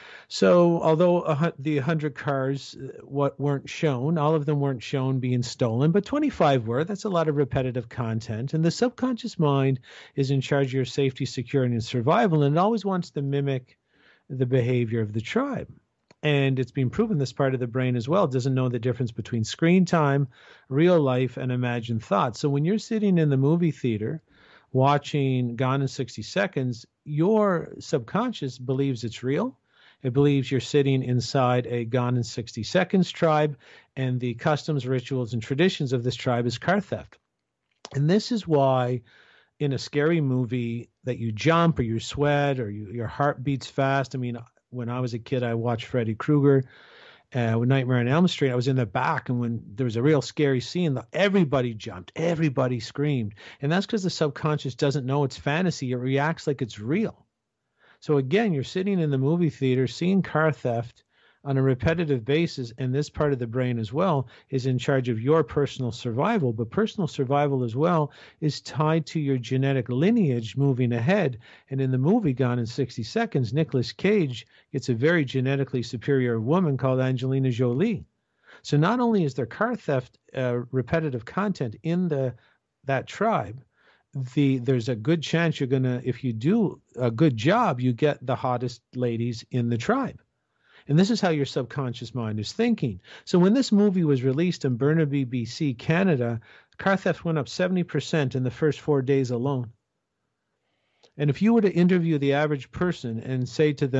S9: So although the 100 cars weren't shown, all of them weren't shown being stolen, but 25 were. That's a lot of repetitive content. And the subconscious mind is in charge of your safety, security, and survival, and it always wants to mimic the behavior of the tribe. And it's been proven this part of the brain as well doesn't know the difference between screen time, real life, and imagined thoughts. So when you're sitting in the movie theater watching Gone in 60 Seconds, your subconscious believes it's real. It believes you're sitting inside a Gone in 60 Seconds tribe, and the customs, rituals, and traditions of this tribe is car theft. And this is why in a scary movie that you jump or you sweat or your heart beats fast. I mean, when I was a kid, I watched Freddy Krueger with Nightmare on Elm Street. I was in the back, and when there was a real scary scene, everybody jumped, everybody screamed. And that's because the subconscious doesn't know it's fantasy. It reacts like it's real. So again, you're sitting in the movie theater seeing car theft on a repetitive basis, and this part of the brain as well is in charge of your personal survival. But personal survival as well is tied to your genetic lineage moving ahead. And in the movie Gone in 60 Seconds, Nicolas Cage gets a very genetically superior woman called Angelina Jolie. So not only is there car theft repetitive content in that tribe, there's a good chance you're going to, if you do a good job, you get the hottest ladies in the tribe. And this is how your subconscious mind is thinking. So when this movie was released in Burnaby, BC, Canada, car theft went up 70% in the first 4 days alone. And if you were to interview the average person and say to them,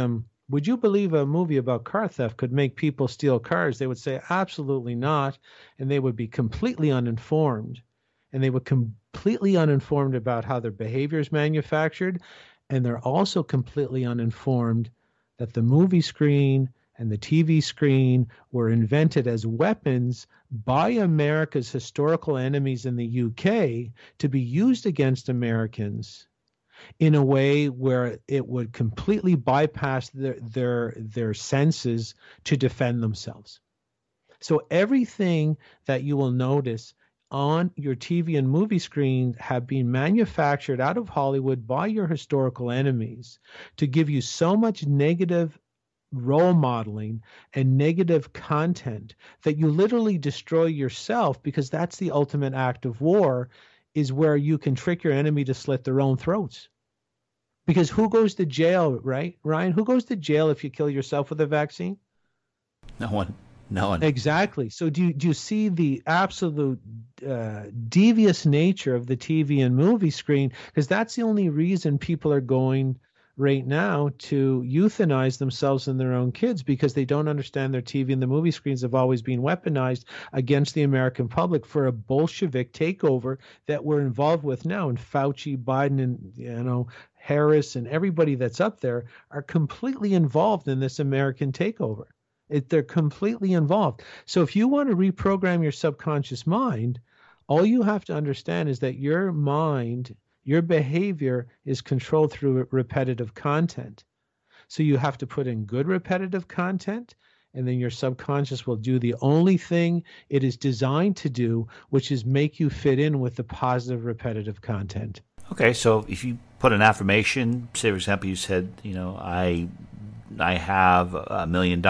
S9: would you believe a movie about car theft could make people steal cars? They would say, absolutely not. And they would be completely uninformed. And they would completely uninformed about how their behavior is manufactured. And they're also completely uninformed that the movie screen and the TV screen were invented as weapons by America's historical enemies in the UK to be used against Americans in a way where it would completely bypass their senses to defend themselves. So everything that you will notice on your TV and movie screen have been manufactured out of Hollywood by your historical enemies to give you so much negative role modeling and negative content that you literally destroy yourself, because that's the ultimate act of war, is where you can trick your enemy to slit their own throats. Because who goes to jail, right, Ryan? Who goes to jail if you kill yourself with a vaccine?
S2: No one. No one.
S9: Exactly. So do you see the absolute devious nature of the TV and movie screen? Because that's the only reason people are going right now to euthanize themselves and their own kids, because they don't understand their TV and the movie screens have always been weaponized against the American public for a Bolshevik takeover that we're involved with now. And Fauci, Biden, and Harris and everybody that's up there are completely involved in this American takeover. They're completely involved. So if you want to reprogram your subconscious mind, all you have to understand is that your mind, your behavior is controlled through repetitive content. So you have to put in good repetitive content, and then your subconscious will do the only thing it is designed to do, which is make you fit in with the positive repetitive content.
S2: Okay, so if you put an affirmation, say for example, you said, I have $1 million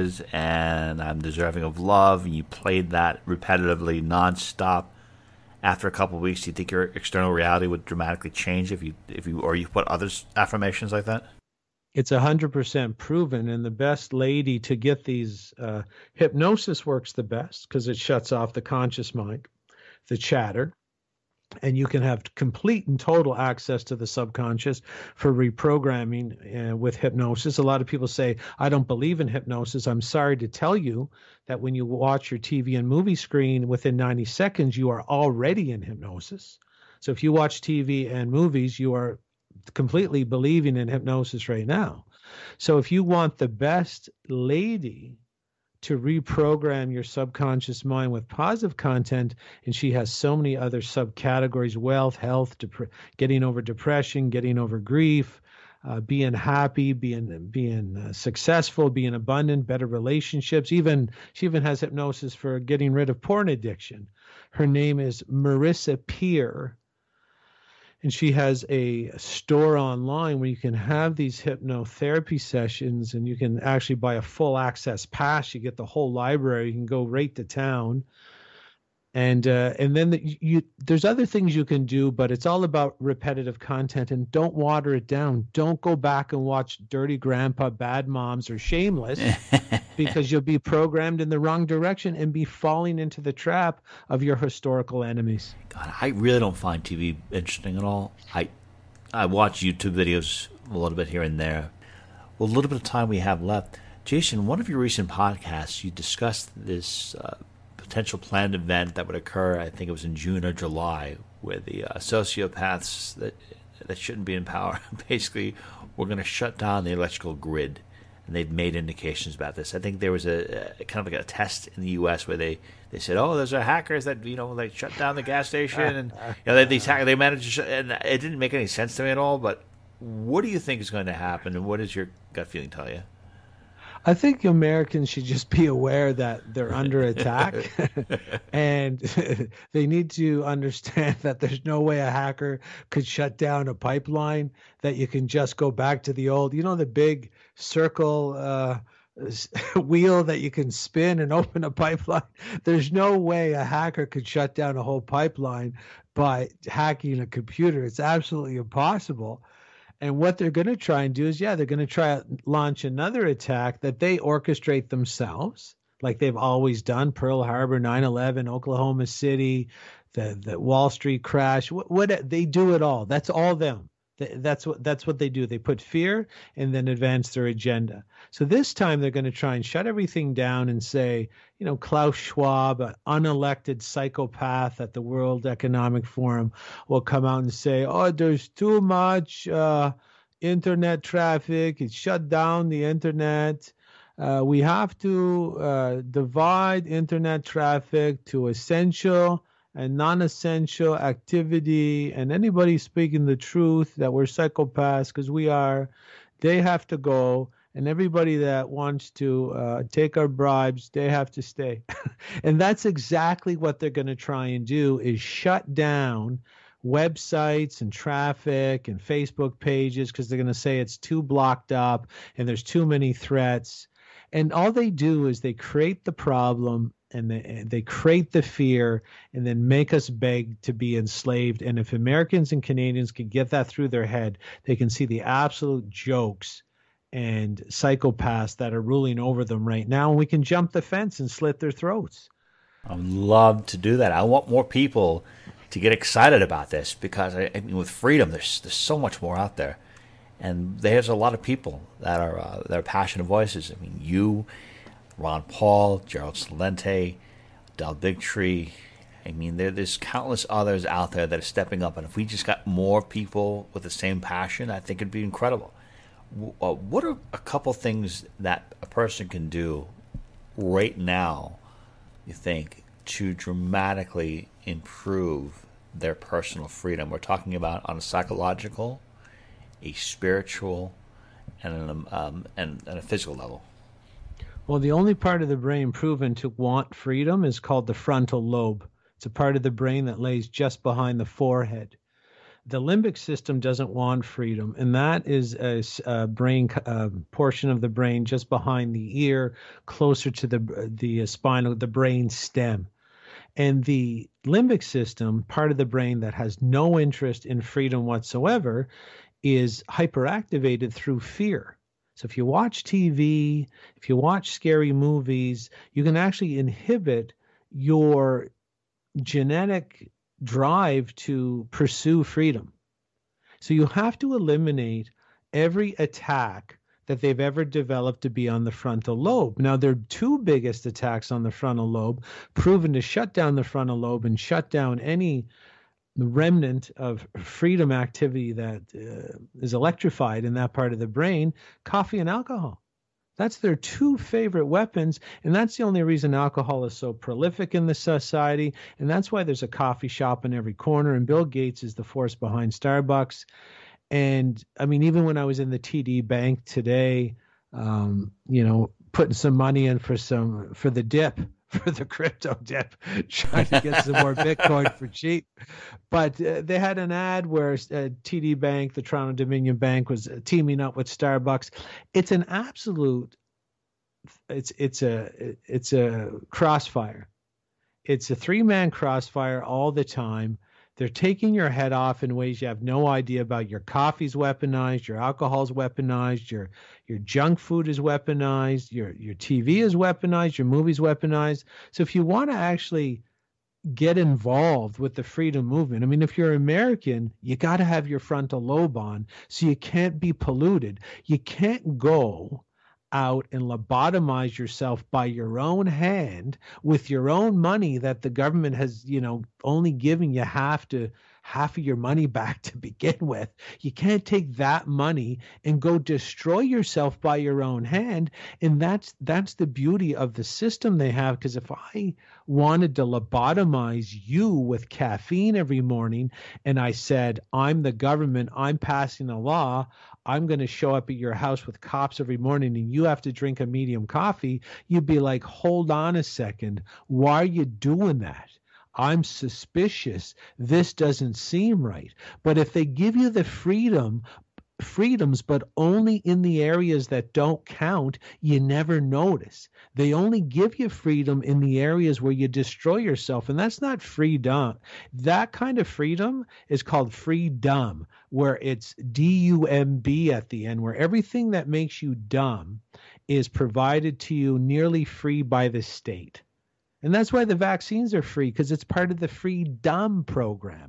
S2: and I'm deserving of love, and you played that repetitively nonstop, after a couple of weeks, do you think your external reality would dramatically change if you put other affirmations like that?
S9: It's 100% proven, and the best lady to get these hypnosis works the best because it shuts off the conscious mind, the chatter, and you can have complete and total access to the subconscious for reprogramming with hypnosis. A lot of people say, I don't believe in hypnosis. I'm sorry to tell you that when you watch your TV and movie screen, within 90 seconds, you are already in hypnosis. So if you watch TV and movies, you are completely believing in hypnosis right now. So if you want the best lady to reprogram your subconscious mind with positive content, and she has so many other subcategories: wealth, health, getting over depression, getting over grief, being happy, being successful, being abundant, better relationships. She even has hypnosis for getting rid of porn addiction. Her name is Marissa Peer. And she has a store online where you can have these hypnotherapy sessions, and you can actually buy a full access pass. You get the whole library. You can go right to town. And then there's other things you can do, but it's all about repetitive content, and don't water it down. Don't go back and watch Dirty Grandpa, Bad Moms, or Shameless because you'll be programmed in the wrong direction and be falling into the trap of your historical enemies.
S2: God, I really don't find TV interesting at all. I watch YouTube videos a little bit here and there. Well, a little bit of time we have left. Jason, one of your recent podcasts, you discussed this potential planned event that would occur, I think it was in June or July, where the sociopaths that shouldn't be in power basically were going to shut down the electrical grid, and they've made indications about this. I think there was a kind of like a test in the U.S. where they said, oh, those are hackers that they shut down the gas station, and they managed to and it didn't make any sense to me at all. But what do you think is going to happen, and what does your gut feeling tell you?
S9: I think Americans should just be aware that they're under attack and they need to understand that there's no way a hacker could shut down a pipeline, that you can just go back to the old, the big circle wheel that you can spin and open a pipeline. There's no way a hacker could shut down a whole pipeline by hacking a computer. It's absolutely impossible. And what they're going to try and do is, they're going to try to launch another attack that they orchestrate themselves, like they've always done. Pearl Harbor, 9/11, Oklahoma City, the Wall Street crash. What they do it all. That's all them. That's what they do. They put fear and then advance their agenda. So this time they're going to try and shut everything down and say, Klaus Schwab, an unelected psychopath at the World Economic Forum, will come out and say, oh, there's too much internet traffic. It shut down the internet. We have to divide internet traffic to essential and non-essential activity, and anybody speaking the truth that we're psychopaths, because we are, they have to go, and everybody that wants to take our bribes, they have to stay. And that's exactly what they're going to try and do, is shut down websites and traffic and Facebook pages, because they're going to say it's too blocked up and there's too many threats. And all they do is they create the problem, and they create the fear, and then make us beg to be enslaved. And if Americans and Canadians can get that through their head, they can see the absolute jokes and psychopaths that are ruling over them right now, and we can jump the fence and slit their throats.
S2: I would love to do that. I want more people to get excited about this, because I mean, with freedom, there's so much more out there, and there's a lot of people that are passionate voices. I mean, you, Ron Paul, Gerald Celente, Del Bigtree. I mean, there's countless others out there that are stepping up, and if we just got more people with the same passion, I think it'd be incredible. What are a couple things that a person can do right now, you think, to dramatically improve their personal freedom? We're talking about on a psychological, a spiritual, and a physical level.
S9: Well, the only part of the brain proven to want freedom is called the frontal lobe. It's a part of the brain that lays just behind the forehead. The limbic system doesn't want freedom, and that is a brain portion of the brain just behind the ear, closer to the spinal, the brain stem. And the limbic system, part of the brain that has no interest in freedom whatsoever, is hyperactivated through fear. So if you watch TV, if you watch scary movies, you can actually inhibit your genetic drive to pursue freedom. So you have to eliminate every attack that they've ever developed to be on the frontal lobe. Now, their two biggest attacks on the frontal lobe, proven to shut down the frontal lobe and shut down any remnant of freedom activity that is electrified in that part of the brain, coffee and alcohol. That's their two favorite weapons, and that's the only reason alcohol is so prolific in the society, and that's why there's a coffee shop in every corner, and Bill Gates is the force behind Starbucks. And I mean, even when I was in the TD Bank today, putting some money in for the dip, for the crypto dip, trying to get some more Bitcoin for cheap. But they had an ad where TD Bank, the Toronto Dominion Bank, was teaming up with Starbucks. It's an absolute, it's a crossfire. It's a three-man crossfire all the time. They're taking your head off in ways you have no idea about. Your coffee's weaponized, your alcohol's weaponized, your junk food is weaponized, your TV is weaponized, your movie's weaponized. So if you want to actually get involved with the freedom movement, I mean, if you're American, you got to have your frontal lobe on, so you can't be polluted. You can't go out and lobotomize yourself by your own hand with your own money that the government has, only giving you half of your money back to begin with. You can't take that money and go destroy yourself by your own hand. And that's the beauty of the system they have. Because if I wanted to lobotomize you with caffeine every morning, and I said, I'm the government, I'm passing a law, I'm going to show up at your house with cops every morning and you have to drink a medium coffee, you'd be like, hold on a second. Why are you doing that? I'm suspicious. This doesn't seem right. But if they give you the freedoms, but only in the areas that don't count, you never notice. They only give you freedom in the areas where you destroy yourself, and that's not freedom. That kind of freedom is called freedom, where it's D-U-M-B at the end, where everything that makes you dumb is provided to you nearly free by the state. And that's why the vaccines are free, because it's part of the freedom program.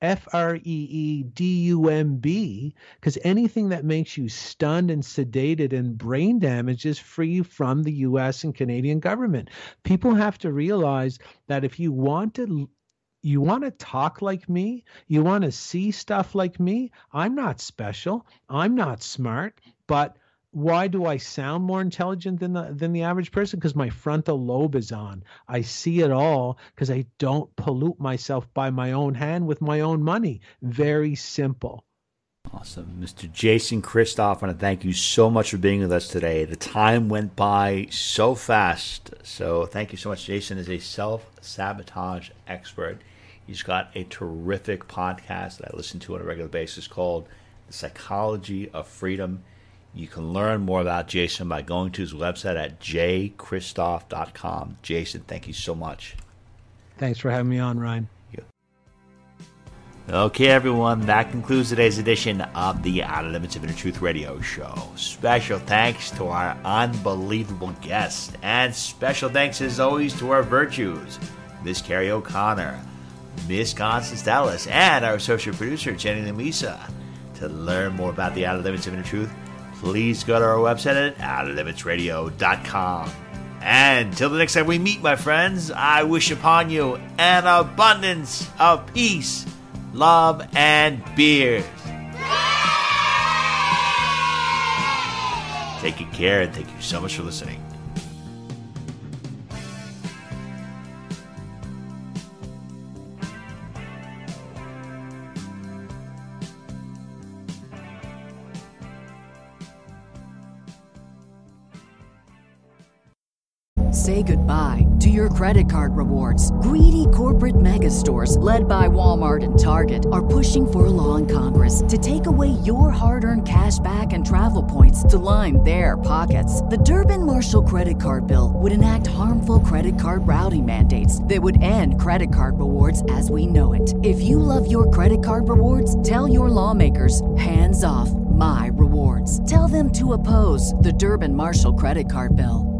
S9: FREEDUMB, because anything that makes you stunned and sedated and brain damaged is free from the U.S. and Canadian government. People have to realize that if you want to talk like me, you want to see stuff like me, I'm not special, I'm not smart, but why do I sound more intelligent than the average person? Because my frontal lobe is on. I see it all because I don't pollute myself by my own hand with my own money. Very simple.
S2: Awesome. Mr. Jason Christoff, I want to thank you so much for being with us today. The time went by so fast. So thank you so much. Jason is a self-sabotage expert. He's got a terrific podcast that I listen to on a regular basis called The Psychology of Freedom. You can learn more about Jason by going to his website at jchristoff.com. Jason, thank you so much.
S9: Thanks for having me on, Ryan.
S2: Okay, everyone, that concludes today's edition of the Outer Limits of Inner Truth Radio Show. Special thanks to our unbelievable guests, and special thanks, as always, to our virtues, Miss Carrie O'Connor, Miss Constance Dallas, and our associate producer, Jenny Lamisa. To learn more about the Outer Limits of Inner Truth, please go to our website at outerlimitsradio.com. And until the next time we meet, my friends, I wish upon you an abundance of peace, love, and beers. Take good care, and thank you so much for listening.
S10: Say goodbye to your credit card rewards. Greedy corporate mega stores, led by Walmart and Target, are pushing for a law in Congress to take away your hard-earned cash back and travel points to line their pockets. The Durbin-Marshall credit card bill would enact harmful credit card routing mandates that would end credit card rewards as we know it. If you love your credit card rewards, tell your lawmakers, hands off my rewards. Tell them to oppose the Durbin-Marshall credit card bill.